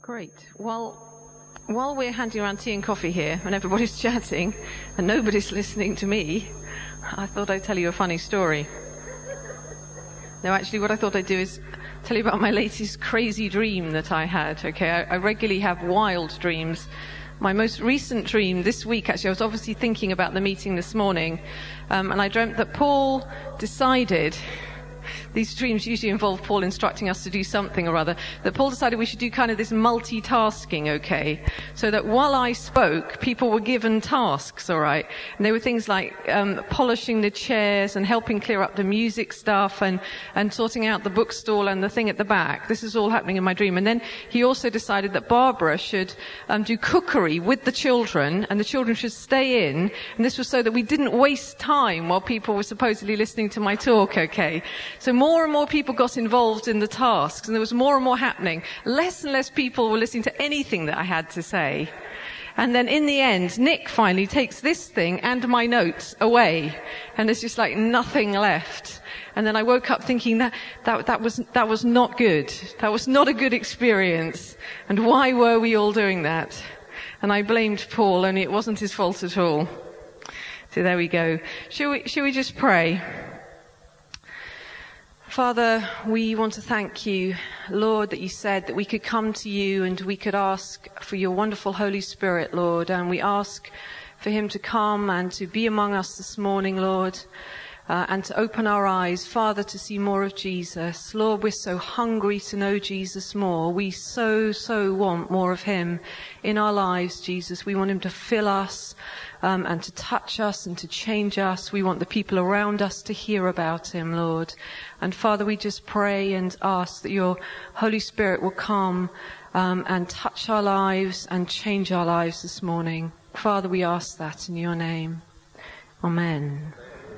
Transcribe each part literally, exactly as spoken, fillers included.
Great. Well, while we're handing around tea and coffee here and everybody's chatting and nobody's listening to me, I thought I'd tell you a funny story. No, actually what I thought I'd do is tell you about my latest crazy dream that I had. Okay, I, I regularly have wild dreams. My most recent dream this week, actually, I was obviously thinking about the meeting this morning, um, and I dreamt that Paul decided, these dreams usually involve Paul instructing us to do something or other, that Paul decided we should do kind of this multitasking, okay? So that while I spoke, people were given tasks, all right? And they were things like um, polishing the chairs and helping clear up the music stuff and, and sorting out the bookstall and the thing at the back. This is all happening in my dream. And then he also decided that Barbara should um, do cookery with the children, and the children should stay in. And this was so that we didn't waste time while people were supposedly listening to my talk, okay? So more and more people got involved in the tasks, and there was more and more happening. Less and less people were listening to anything that I had to say. And then in the end, Nick finally takes this thing and my notes away, and there's just like nothing left. And then I woke up thinking that, that, that was, that was not good. That was not a good experience. And why were we all doing that? And I blamed Paul, only it wasn't his fault at all. So there we go. Shall we, shall we just pray? Father, we want to thank you, Lord, that you said that we could come to you and we could ask for your wonderful Holy Spirit, Lord, and we ask for him to come and to be among us this morning, Lord, uh, and to open our eyes, Father, to see more of Jesus. Lord, we're so hungry to know Jesus more. We so, so want more of him in our lives, Jesus. We want him to fill us um, and to touch us and to change us. We want the people around us to hear about him, Lord. And Father, we just pray and ask that your Holy Spirit will come um, and touch our lives and change our lives this morning. Father, we ask that in your name. Amen.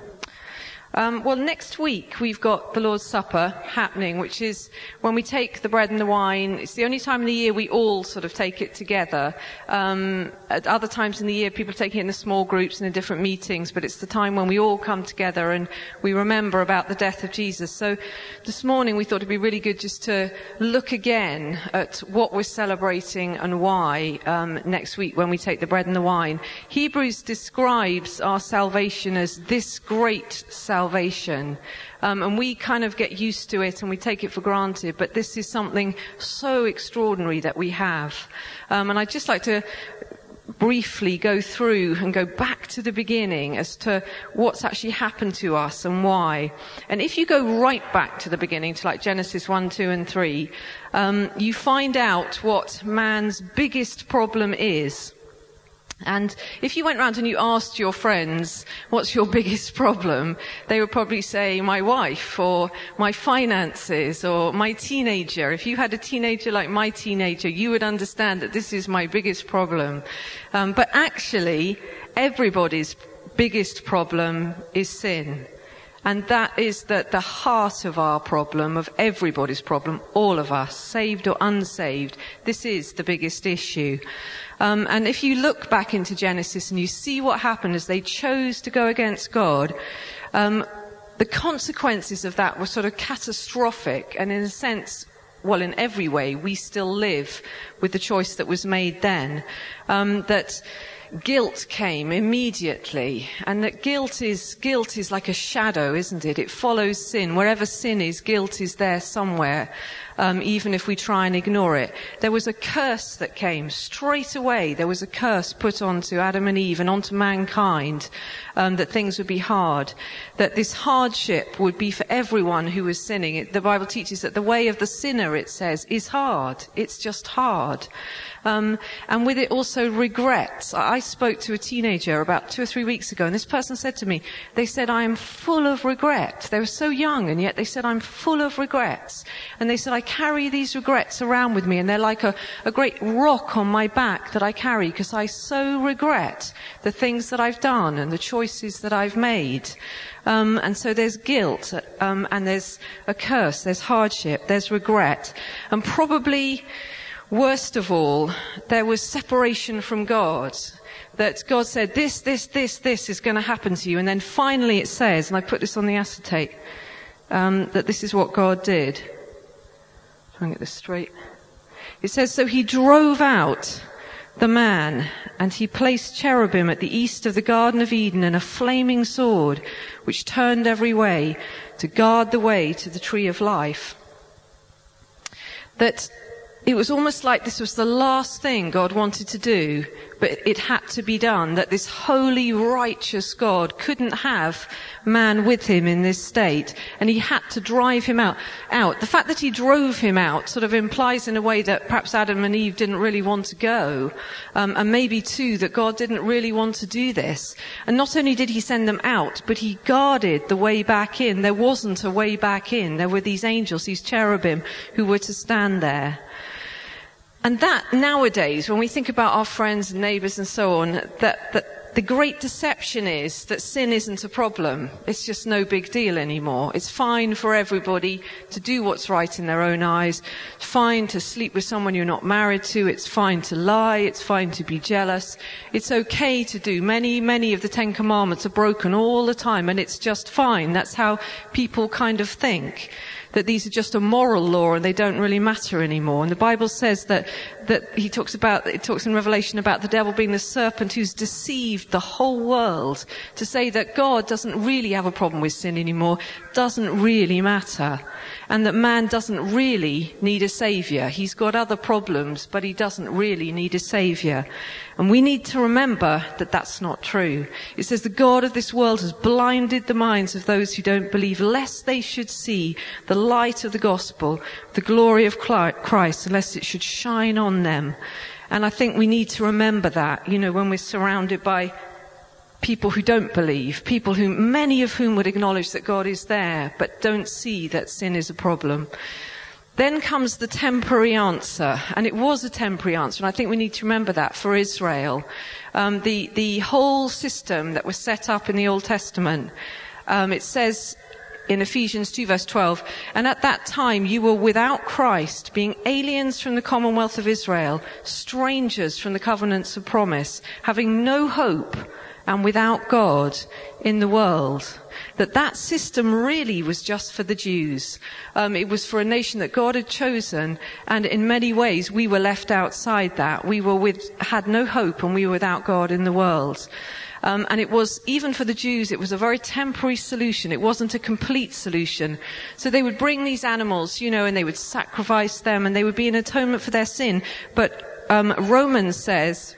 Um, well, next week we've got the Lord's Supper happening, which is when we take the bread and the wine. It's the only time in the year we all sort of take it together. Um, at other times in the year, people take it in the small groups and in different meetings, but it's the time when we all come together and we remember about the death of Jesus. So this morning we thought it'd be really good just to look again at what we're celebrating and why um, next week when we take the bread and the wine. Hebrews describes our salvation as this great salvation. Salvation. Um, and we kind of get used to it and we take it for granted, but this is something so extraordinary that we have. Um, and I'd just like to briefly go through and go back to the beginning as to what's actually happened to us and why. And if you go right back to the beginning, to like Genesis one, two and three, um, you find out what man's biggest problem is. And if you went round and you asked your friends, what's your biggest problem? They would probably say, my wife, or my finances, or my teenager. If you had a teenager like my teenager, you would understand that this is my biggest problem. Um, but actually, everybody's biggest problem is sin. And that is that the heart of our problem, of everybody's problem, all of us, saved or unsaved, this is the biggest issue. Um, and if you look back into Genesis and you see what happened as they chose to go against God, um, the consequences of that were sort of catastrophic. And in a sense, well, in every way, we still live with the choice that was made then. Um, that guilt came immediately, and that guilt is guilt is like a shadow, isn't it? It follows sin. Wherever sin is, guilt is there somewhere, um, even if we try and ignore it. There was a curse that came straight away. There was a curse put onto Adam and Eve and onto mankind, um, that things would be hard, that this hardship would be for everyone who was sinning. It, the Bible teaches that the way of the sinner, it says, is hard. It's just hard. Um, and with it also regrets. I spoke to a teenager about two or three weeks ago, and this person said to me, they said, I am full of regret. They were so young, and yet they said, I'm full of regrets. And they said, I carry these regrets around with me, and they're like a, a great rock on my back that I carry, because I so regret the things that I've done and the choices that I've made. Um, and so there's guilt, um, and there's a curse, there's hardship, there's regret, and probably worst of all, there was separation from God. That God said, this, this, this, this is going to happen to you. And then finally it says, and I put this on the acetate, um, that this is what God did. Try and get this straight. It says, so he drove out the man, and he placed cherubim at the east of the Garden of Eden and a flaming sword, which turned every way to guard the way to the tree of life. That it was almost like this was the last thing God wanted to do, but it had to be done, that this holy, righteous God couldn't have man with him in this state, and he had to drive him out. out. The fact that he drove him out sort of implies in a way that perhaps Adam and Eve didn't really want to go, um, and maybe too that God didn't really want to do this. And not only did he send them out, but he guarded the way back in. There wasn't a way back in. There were these angels, these cherubim, who were to stand there. And that nowadays, when we think about our friends and neighbours and so on, that, that the great deception is that sin isn't a problem. It's just no big deal anymore. It's fine for everybody to do what's right in their own eyes. It's fine to sleep with someone you're not married to. It's fine to lie. It's fine to be jealous. It's okay to do. Many, many of the Ten Commandments are broken all the time, and it's just fine. That's how people kind of think, that these are just a moral law and they don't really matter anymore. And the Bible says that, that he talks about, it talks in Revelation about the devil being the serpent who's deceived the whole world, to say that God doesn't really have a problem with sin anymore, doesn't really matter, and that man doesn't really need a saviour. He's got other problems, but he doesn't really need a saviour. And we need to remember that that's not true. It says the God of this world has blinded the minds of those who don't believe, lest they should see the light of the gospel, the glory of Christ, unless it should shine on them. And I think we need to remember that, you know, when we're surrounded by people who don't believe, people who, many of whom would acknowledge that God is there, but don't see that sin is a problem. Then comes the temporary answer, and it was a temporary answer, and I think we need to remember that for Israel. Um, the, the whole system that was set up in the Old Testament, um, it says in Ephesians two verse twelve, and at that time you were without Christ, being aliens from the commonwealth of Israel, strangers from the covenants of promise, having no hope and without God in the world. That that system really was just for the Jews. Um, it was for a nation that God had chosen, and in many ways we were left outside that. We were with, had no hope, and we were without God in the world. Um, and it was, even for the Jews, it was a very temporary solution. It wasn't a complete solution. So they would bring these animals, you know, and they would sacrifice them, and they would be an atonement for their sin. But um, Romans says,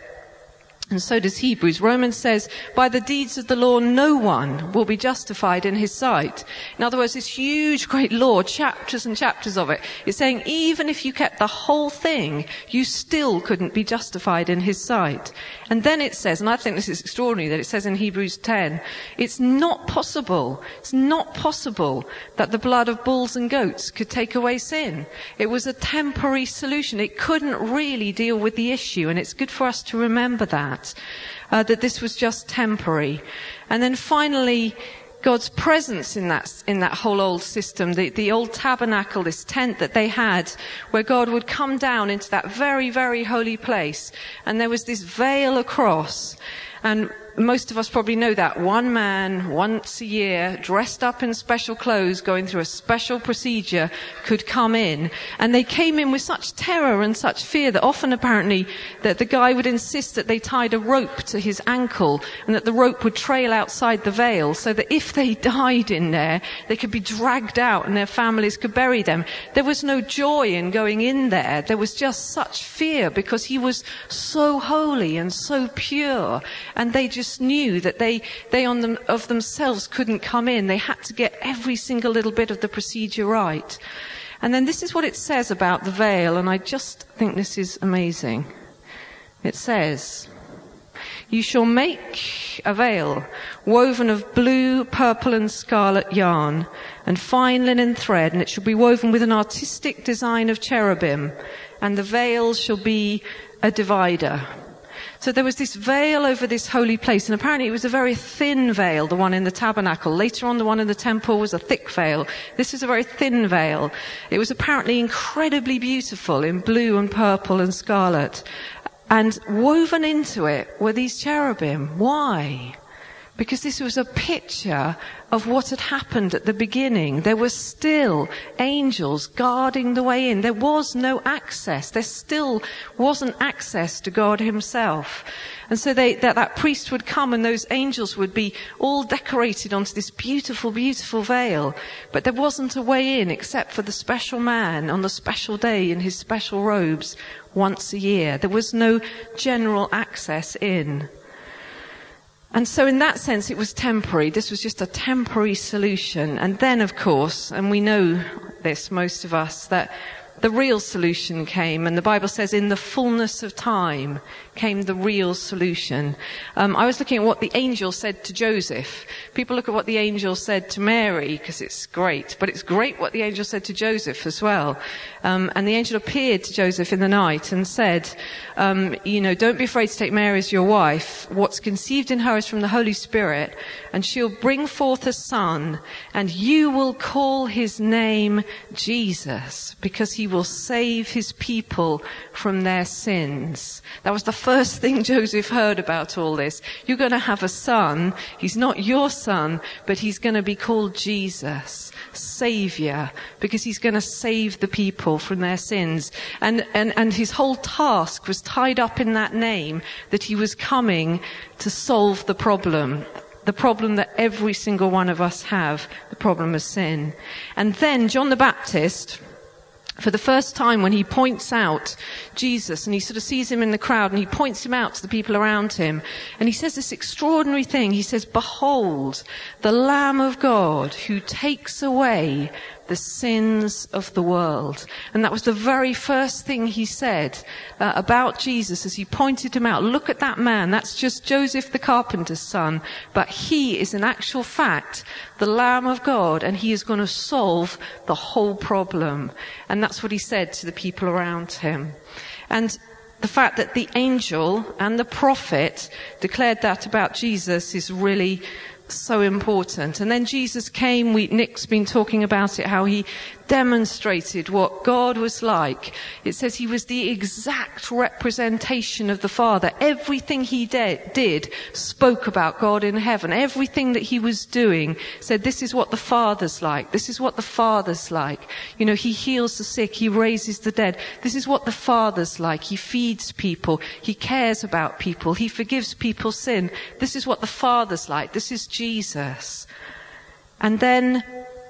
and so does Hebrews, Romans says, by the deeds of the law no one will be justified in his sight. In other words, this huge, great law, chapters and chapters of it, is saying even if you kept the whole thing, you still couldn't be justified in his sight. And then it says, and I think this is extraordinary, that it says in Hebrews ten, it's not possible, it's not possible that the blood of bulls and goats could take away sin. It was a temporary solution. It couldn't really deal with the issue, and it's good for us to remember that. Uh, that this was just temporary. And then finally, God's presence in that, in that whole old system, the, the old tabernacle, this tent that they had, where God would come down into that very, very holy place. And there was this veil across. And most of us probably know that. One man, once a year, dressed up in special clothes, going through a special procedure, could come in. And they came in with such terror and such fear that often, apparently, that the guy would insist that they tied a rope to his ankle and that the rope would trail outside the veil so that if they died in there, they could be dragged out and their families could bury them. There was no joy in going in there. There was just such fear because he was so holy and so pure. And they just knew that they, they on them, of themselves couldn't come in. They had to get every single little bit of the procedure right. And then this is what it says about the veil, and I just think this is amazing. It says, you shall make a veil woven of blue, purple and scarlet yarn and fine linen thread, and it shall be woven with an artistic design of cherubim, and the veil shall be a divider. So there was this veil over this holy place, and apparently it was a very thin veil, the one in the tabernacle. Later on, the one in the temple was a thick veil. This was a very thin veil. It was apparently incredibly beautiful in blue and purple and scarlet. And woven into it were these cherubim. Why? because this was a picture of what had happened at the beginning. There were still angels guarding the way in. There was no access. There still wasn't access to God himself. And so they, that, that priest would come and those angels would be all decorated onto this beautiful, beautiful veil. But there wasn't a way in except for the special man on the special day in his special robes once a year. There was no general access in. And so in that sense, it was temporary. This was just a temporary solution. And then, of course, and we know this, most of us, that the real solution came. And the Bible says in the fullness of time came the real solution. Um, I was looking at what the angel said to Joseph. People look at what the angel said to Mary because it's great. But it's great what the angel said to Joseph as well. Um, and the angel appeared to Joseph in the night and said, um, you know, don't be afraid to take Mary as your wife. What's conceived in her is from the Holy Spirit, and she'll bring forth a son, and you will call his name Jesus, because he will save his people from their sins. That was the first thing Joseph heard about all this. You're going to have a son. He's not your son, but he's going to be called Jesus, Savior, because he's going to save the people from their sins. And, and, and his whole task was tied up in that name, that he was coming to solve the problem. The problem that every single one of us have, the problem of sin. And then John the Baptist, for the first time, when he points out Jesus and he sort of sees him in the crowd and he points him out to the people around him, and he says this extraordinary thing. He says, "Behold, the Lamb of God who takes away the sins of the world." And that was the very first thing he said uh, about Jesus as he pointed him out. Look at that man. That's just Joseph the carpenter's son. But he is in actual fact the Lamb of God, and he is going to solve the whole problem. And that's what he said to the people around him. And the fact that the angel and the prophet declared that about Jesus is really so important. And then Jesus came. We, Nick's been talking about it, how he demonstrated what God was like. It says he was the exact representation of the Father. Everything he did, did spoke about God in heaven. Everything that he was doing said, this is what the Father's like. This is what the Father's like. You know, he heals the sick. He raises the dead. This is what the Father's like. He feeds people. He cares about people. He forgives people's sin. This is what the Father's like. This is Jesus. And then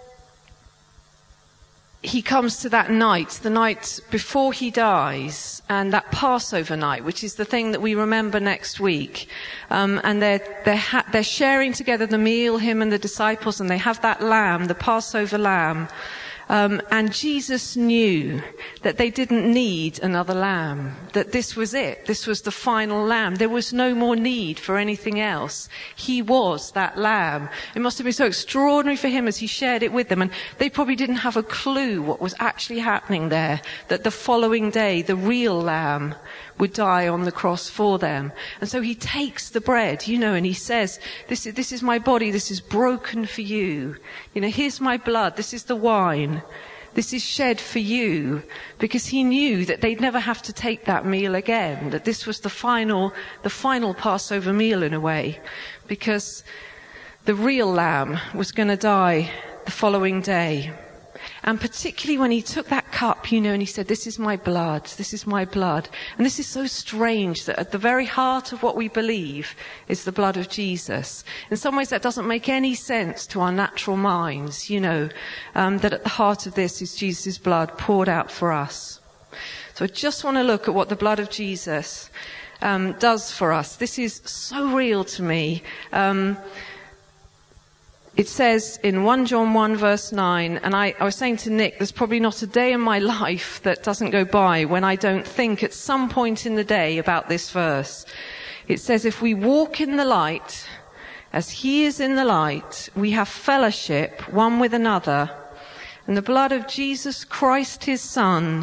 he comes to that night, the night before he dies, and that Passover night, which is the thing that we remember next week. Um, and they're, they're, ha- they're sharing together the meal, him and the disciples, and they have that lamb, the Passover lamb. Um, and Jesus knew that they didn't need another lamb, that this was it. This was the final lamb. There was no more need for anything else. He was that lamb. It must have been so extraordinary for him as he shared it with them. And they probably didn't have a clue what was actually happening there, that the following day, the real lamb would die on the cross for them. And so he takes the bread, you know, and he says, this is, this is my body, this is broken for you. You know, here's my blood, this is the wine. This is shed for you, because he knew that they'd never have to take that meal again, that this was the final, the final Passover meal in a way, because the real lamb was going to die the following day. And particularly when he took that cup, you know, and he said, this is my blood, this is my blood. And this is so strange that at the very heart of what we believe is the blood of Jesus. In some ways that doesn't make any sense to our natural minds, you know, um, that at the heart of this is Jesus' blood poured out for us. So I just want to look at what the blood of Jesus um, does for us. This is so real to me. Um It says in First John one verse nine, and I, I was saying to Nick, there's probably not a day in my life that doesn't go by when I don't think at some point in the day about this verse. It says, if we walk in the light, as he is in the light, we have fellowship one with another, and the blood of Jesus Christ his Son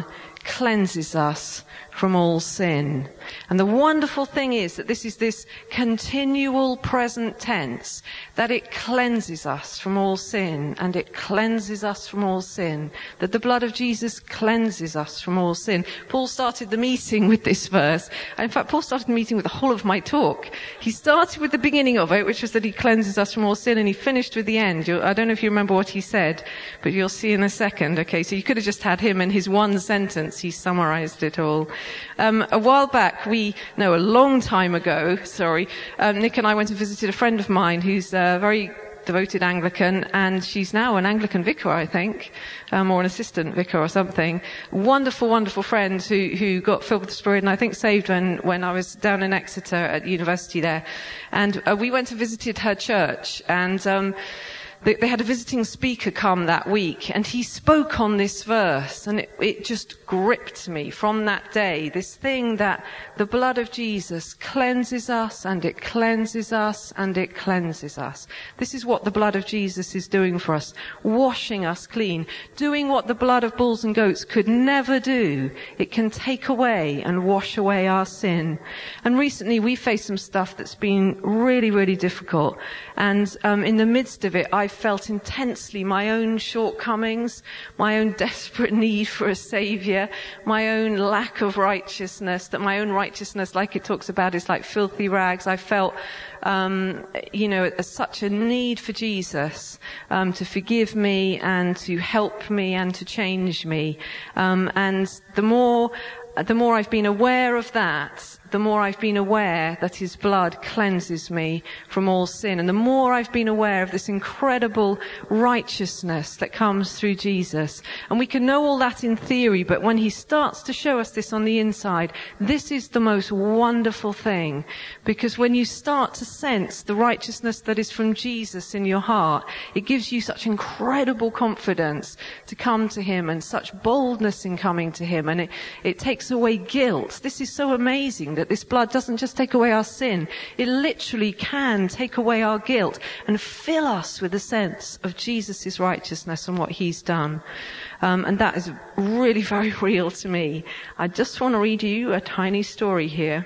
cleanses us from all sin. And the wonderful thing is that this is this continual present tense, that it cleanses us from all sin, and it cleanses us from all sin, that the blood of Jesus cleanses us from all sin. Paul started the meeting with this verse. In fact, Paul started the meeting with the whole of my talk. He started with the beginning of it, which was that he cleanses us from all sin, and he finished with the end. You'll, I don't know if you remember what he said, but you'll see in a second. Okay, so you could have just had him in his one sentence. He summarized it all. Um, a while back, we, no, a long time ago, sorry, um, Nick and I went and visited a friend of mine who's a very devoted Anglican, and she's now an Anglican vicar, I think, um, or an assistant vicar or something. Wonderful, wonderful friend who, who got filled with the Spirit and I think saved when, when I was down in Exeter at university there. And uh, we went and visited her church, and um, They, they had a visiting speaker come that week, and he spoke on this verse, and it, it just gripped me from that day. This thing that the blood of Jesus cleanses us, and it cleanses us, and it cleanses us. This is what the blood of Jesus is doing for us, washing us clean, doing what the blood of bulls and goats could never do. It can take away and wash away our sin. And recently we faced some stuff that's been really, really difficult. And um, in the midst of it, I felt intensely my own shortcomings, my own desperate need for a saviour, my own lack of righteousness, that my own righteousness, like it talks about, is like filthy rags. I felt, um, you know, such a need for Jesus um, to forgive me and to help me and to change me. Um, and the more, the more I've been aware of that, the more I've been aware that his blood cleanses me from all sin. And the more I've been aware of this incredible righteousness that comes through Jesus. And we can know all that in theory, but when he starts to show us this on the inside, this is the most wonderful thing. Because when you start to sense the righteousness that is from Jesus in your heart, it gives you such incredible confidence to come to him, and such boldness in coming to him. And it, it takes away guilt. This is so amazing, that this blood doesn't just take away our sin. It literally can take away our guilt and fill us with a sense of Jesus' righteousness and what he's done. Um, and that is really very real to me. I just want to read you a tiny story here.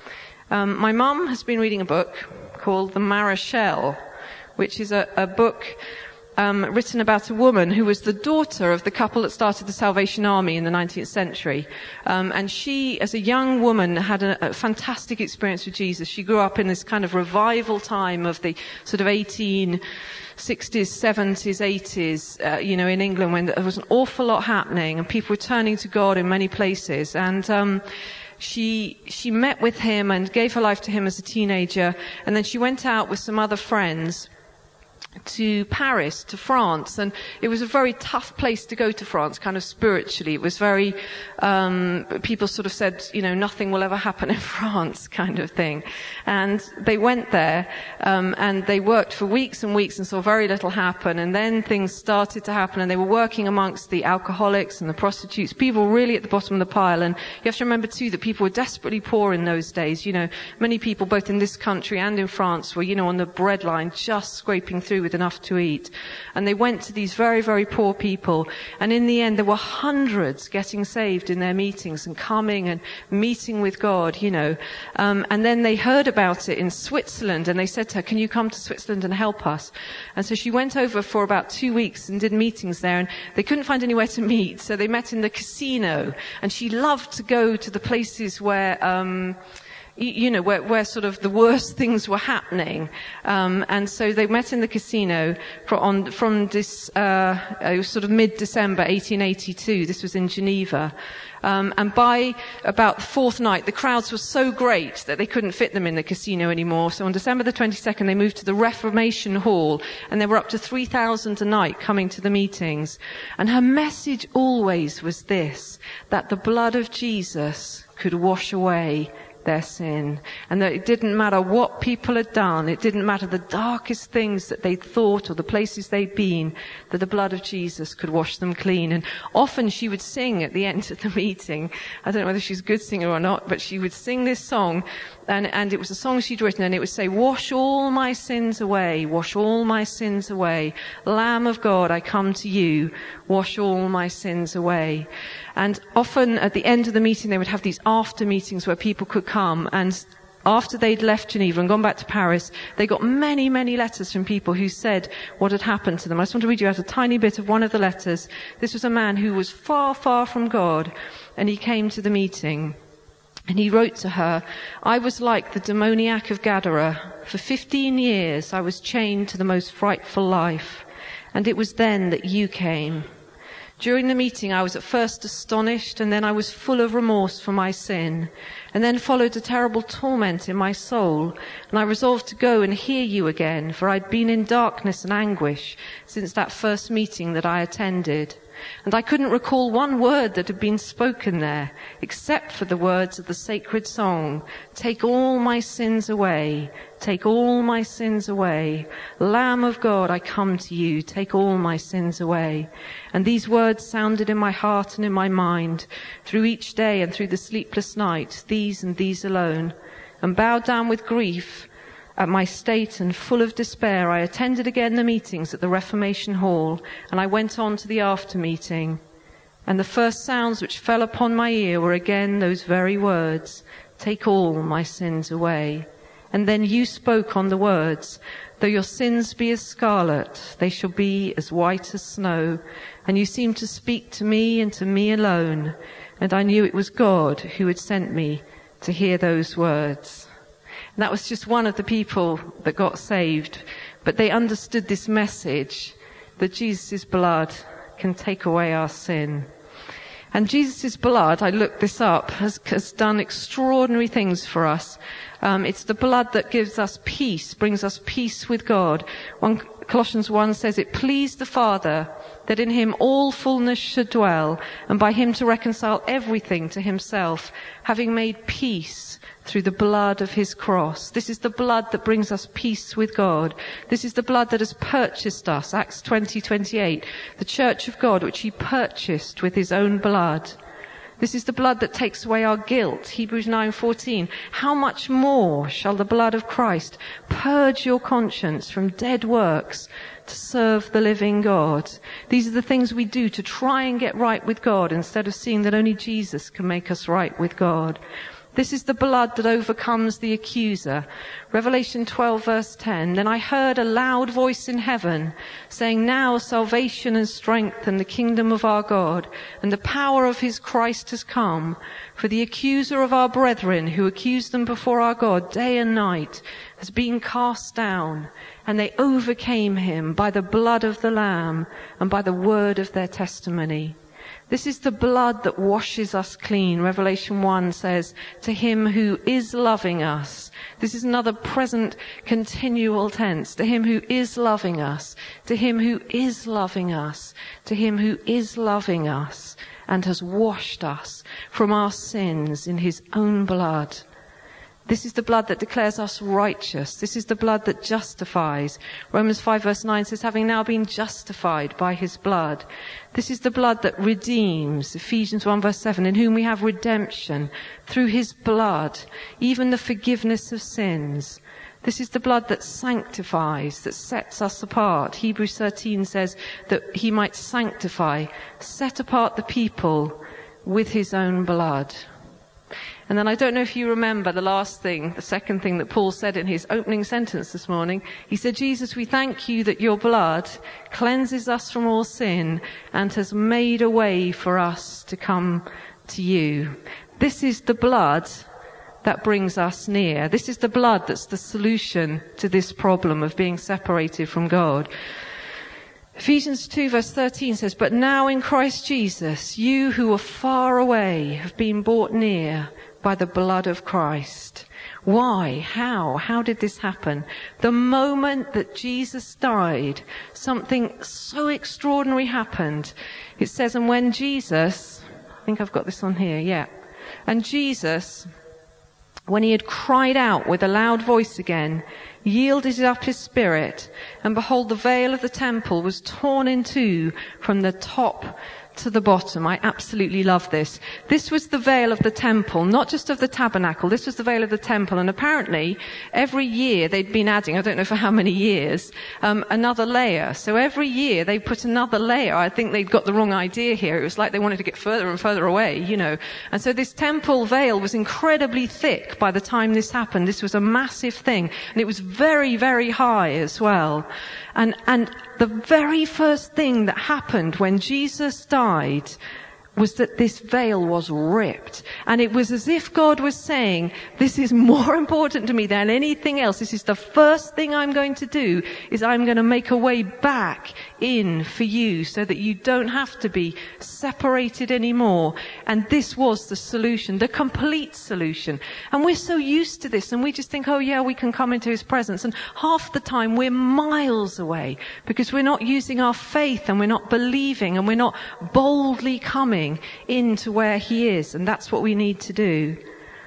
Um, my mum has been reading a book called The Marechal, which is a, a book Um, written about a woman who was the daughter of the couple that started the Salvation Army in the nineteenth century. Um, and she, as a young woman, had a, a fantastic experience with Jesus. She grew up in this kind of revival time of the sort of eighteen sixties, seventies, eighties, uh, you know, in England, when there was an awful lot happening and people were turning to God in many places. And um She, she met with him and gave her life to him as a teenager. And then she went out with some other friends to Paris, to France, and it was a very tough place to go to France, kind of spiritually. It was very, um, people sort of said, you know, nothing will ever happen in France, kind of thing. And they went there, um, and they worked for weeks and weeks and saw very little happen, and then things started to happen, and they were working amongst the alcoholics and the prostitutes, people really at the bottom of the pile. And you have to remember too that people were desperately poor in those days. You know, many people both in this country and in France were, you know, on the breadline, just scraping through with enough to eat. And they went to these very, very poor people. And in the end, there were hundreds getting saved in their meetings and coming and meeting with God, you know. Um, and then they heard about it in Switzerland, and they said to her, can you come to Switzerland and help us? And so she went over for about two weeks and did meetings there, and they couldn't find anywhere to meet, so they met in the casino. And she loved to go to the places where, um, you know, where, where sort of the worst things were happening. Um, and so they met in the casino for, on, from this, uh, it was sort of mid-December eighteen eighty-two. This was in Geneva. Um, and by about the fourth night, the crowds were so great that they couldn't fit them in the casino anymore. So on December the twenty-second, they moved to the Reformation Hall, and there were up to three thousand a night coming to the meetings. And her message always was this, that the blood of Jesus could wash away their sin, and that it didn't matter what people had done, it didn't matter the darkest things that they'd thought or the places they'd been, that the blood of Jesus could wash them clean. And often she would sing at the end of the meeting, I don't know whether she's a good singer or not, but she would sing this song, and, and it was a song she'd written, and it would say, wash all my sins away, wash all my sins away, Lamb of God, I come to you, wash all my sins away. And often at the end of the meeting, they would have these after meetings where people could come, and after they'd left Geneva and gone back to Paris, they got many, many letters from people who said what had happened to them. I just want to read you out a tiny bit of one of the letters. This was a man who was far, far from God, and he came to the meeting. And he wrote to her, "I was like the demoniac of Gadara. For fifteen years I was chained to the most frightful life. And it was then that you came. During the meeting I was at first astonished, and then I was full of remorse for my sin. And then followed a terrible torment in my soul, and I resolved to go and hear you again, for I'd been in darkness and anguish since that first meeting that I attended. And I couldn't recall one word that had been spoken there, except for the words of the sacred song, 'Take all my sins away, take all my sins away. Lamb of God, I come to you, take all my sins away.' And these words sounded in my heart and in my mind, through each day and through the sleepless night, these and these alone. And bowed down with grief at my state and full of despair, I attended again the meetings at the Reformation Hall, and I went on to the after meeting. And the first sounds which fell upon my ear were again those very words, 'Take all my sins away.' And then you spoke on the words, 'Though your sins be as scarlet, they shall be as white as snow.' And you seemed to speak to me and to me alone, and I knew it was God who had sent me to hear those words." And that was just one of the people that got saved. But they understood this message that Jesus' blood can take away our sin. And Jesus' blood, I looked this up, has, has done extraordinary things for us. Um, it's the blood that gives us peace, brings us peace with God. One, Colossians one says, "It pleased the Father that in him all fullness should dwell, and by him to reconcile everything to himself, having made peace through the blood of his cross." This is the blood that brings us peace with God. This is the blood that has purchased us. Acts twenty twenty-eight, the church of God, which he purchased with his own blood. This is the blood that takes away our guilt. Hebrews nine fourteen, "How much more shall the blood of Christ purge your conscience from dead works to serve the living God?" These are the things we do to try and get right with God, instead of seeing that only Jesus can make us right with God. This is the blood that overcomes the accuser. Revelation twelve verse ten, "Then I heard a loud voice in heaven saying, 'Now salvation and strength and the kingdom of our God and the power of his Christ has come. For the accuser of our brethren who accused them before our God day and night has been cast down, and they overcame him by the blood of the Lamb and by the word of their testimony.'" This is the blood that washes us clean. Revelation one says, "To him who is loving us." This is another present continual tense. To him who is loving us. To him who is loving us. To him who is loving us and has washed us from our sins in his own blood. This is the blood that declares us righteous. This is the blood that justifies. Romans five verse nine says, "Having now been justified by his blood." This is the blood that redeems. Ephesians one verse seven, "In whom we have redemption through his blood, even the forgiveness of sins." This is the blood that sanctifies, that sets us apart. Hebrews thirteen says that he might sanctify, set apart the people with his own blood. And then I don't know if you remember the last thing, the second thing that Paul said in his opening sentence this morning. He said, "Jesus, we thank you that your blood cleanses us from all sin and has made a way for us to come to you." This is the blood that brings us near. This is the blood that's the solution to this problem of being separated from God. Ephesians two verse thirteen says, "But now in Christ Jesus, you who were far away have been brought near by the blood of Christ." Why? How? How did this happen? The moment that Jesus died, something so extraordinary happened. It says, "And when Jesus," I think I've got this on here, yeah. "And Jesus, when he had cried out with a loud voice again, yielded up his spirit, and behold, the veil of the temple was torn in two from the top to the bottom. I absolutely love this. This was the veil of the temple, not just of the tabernacle. This was the veil of the temple. And apparently, every year they'd been adding, I don't know for how many years, um, another layer. So every year they put another layer. I think they'd got the wrong idea here. It was like they wanted to get further and further away, you know. And so this temple veil was incredibly thick by the time this happened. This was a massive thing. And it was very, very high as well. And, and the very first thing that happened when Jesus died was that this veil was ripped. And it was as if God was saying, this is more important to me than anything else. This is the first thing I'm going to do, is I'm going to make a way back in for you so that you don't have to be separated anymore. And this was the solution, the complete solution. And we're so used to this, and we just think, oh yeah, we can come into his presence. And half the time we're miles away because we're not using our faith, and we're not believing, and we're not boldly coming into where he is. And that's what we need to do.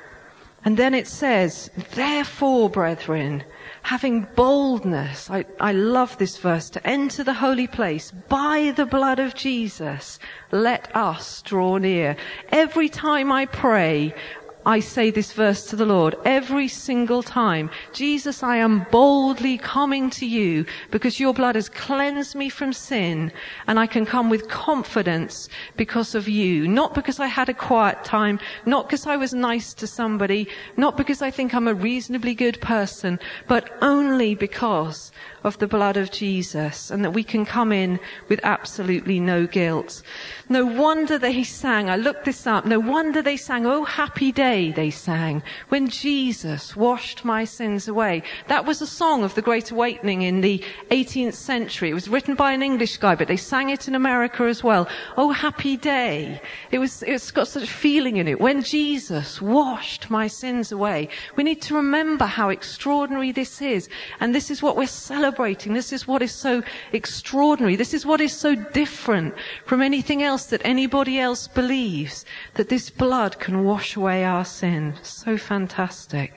And then it says, therefore, brethren, having boldness, I, I love this verse, to enter the holy place by the blood of Jesus, let us draw near. Every time I pray, I say this verse to the Lord every single time. Jesus, I am boldly coming to you because your blood has cleansed me from sin, and I can come with confidence because of you. Not because I had a quiet time, not because I was nice to somebody, not because I think I'm a reasonably good person, but only because of the blood of Jesus, and that we can come in with absolutely no guilt. No wonder they sang, I looked this up, no wonder they sang, oh happy day, they sang, when Jesus washed my sins away. That was a song of the Great Awakening in the eighteenth century. It was written by an English guy, but they sang it in America as well. Oh happy day. It was, it's got such a feeling in it. When Jesus washed my sins away. We need to remember how extraordinary this is. And this is what we're celebrating. This is what is so extraordinary. This is what is so different from anything else that anybody else believes, that this blood can wash away our sin. So fantastic.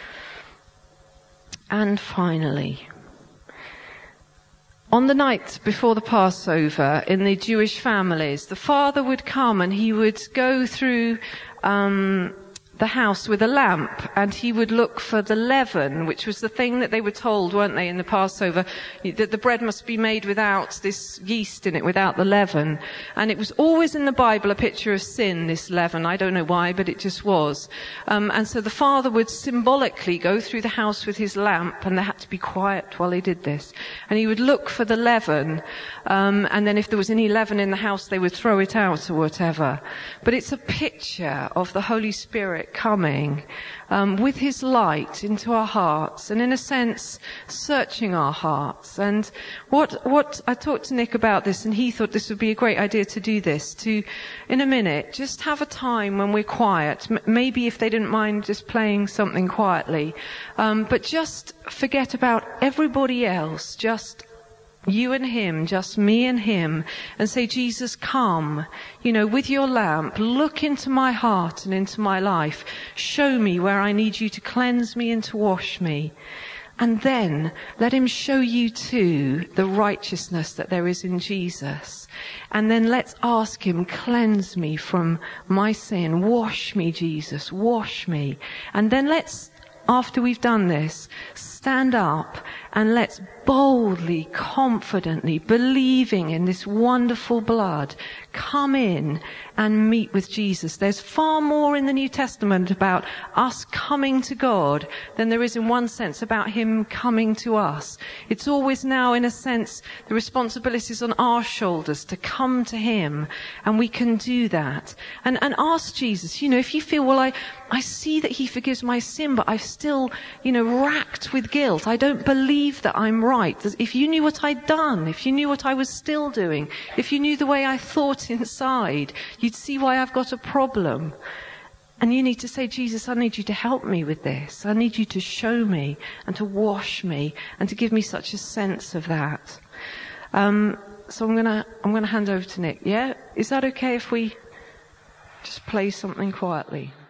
And finally, on the night before the Passover, in the Jewish families, the father would come and he would go through um the house with a lamp, and he would look for the leaven, which was the thing that they were told, weren't they, in the Passover, that the bread must be made without this yeast in it, without the leaven. And it was always in the Bible a picture of sin, this leaven. I don't know why, but it just was. Um, and so the father would symbolically go through the house with his lamp, and they had to be quiet while he did this. And he would look for the leaven, um, and then if there was any leaven in the house, they would throw it out or whatever. But it's a picture of the Holy Spirit coming um, with his light into our hearts, and in a sense searching our hearts. And what what I talked to Nick about this, and he thought this would be a great idea to do this, to in a minute just have a time when we're quiet, M- maybe if they didn't mind just playing something quietly, um, but just forget about everybody else, just you and him, just me and him, and say, Jesus, come, you know, with your lamp, look into my heart and into my life. Show me where I need you to cleanse me and to wash me. And then let him show you too the righteousness that there is in Jesus. And then let's ask him, cleanse me from my sin. Wash me, Jesus, wash me. And then let's, after we've done this, stand up and let's boldly, confidently, believing in this wonderful blood, come in and meet with Jesus. There's far more in the New Testament about us coming to God than there is in one sense about him coming to us. It's always now, in a sense, the responsibility is on our shoulders to come to him, and we can do that. And, and ask Jesus, you know, if you feel, well, I, I see that he forgives my sin, but I'm still, you know, racked with guilt. I don't believe that I'm right. If you knew what I'd done, if you knew what I was still doing, if you knew the way I thought inside, you'd see why I've got a problem. And you need to say, Jesus, I need you to help me with this. I need you to show me and to wash me and to give me such a sense of that. Um, so I'm gonna, I'm gonna hand over to Nick. Yeah? Is that okay if we just play something quietly?